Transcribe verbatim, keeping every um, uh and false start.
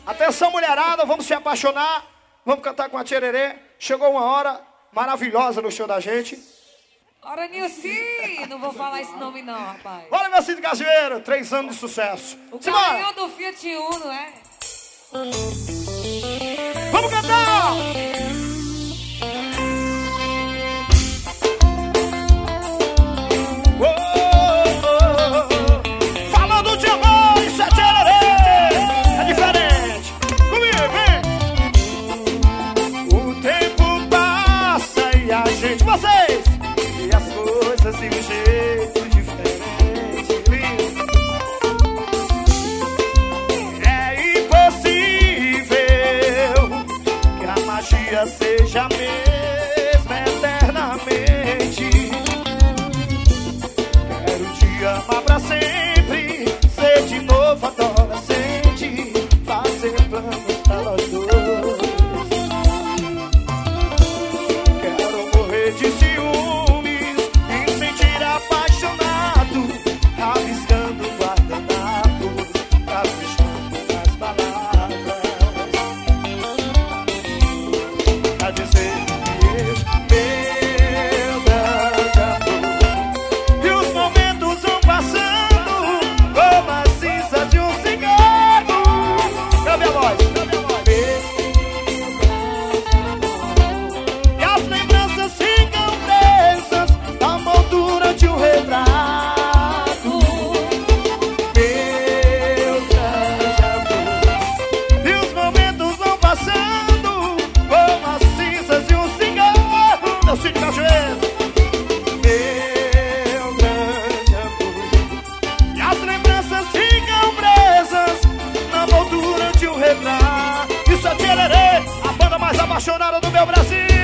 Atenção, mulherada, vamos se apaixonar. Vamos cantar com a Tchererê. Chegou uma hora maravilhosa no show da gente. Ora, Nilce! Não vou falar esse nome não, rapaz. Olha, meu Cid Cajueiro, três anos de sucesso. O caminhão do Fiat Uno, é? Vamos cantar! Oh, oh, oh. Falando de amor, isso é Tchererê. É diferente. Comigo, vem! O tempo passa e a gente, vocês, e as coisas de um jeito diferente. Lindo. É impossível que a magia seja a mesma eternamente. Quero te amar pra sempre, ser de novo adolescente, fazer planos pra nós dois. Quero morrer de ciúmes e sentir apaixonado, rabiscando o guardanapo, caprichando nas palavras, pra dizer que eu, meu grande amor. E os momentos vão passando como as cinzas de um cigarro. Cadê a voz? Cadê a voz? E as lembranças ficam presas na moldura de um retrato. Meu grande amor. E os momentos vão passando como as cinzas de um cigarro. Meu Cid Cajueiro. Meu grande amor. E as lembranças ficam presas na moldura de um retrato. Isso é Tchererê, a banda mais apaixonada do meu Brasil.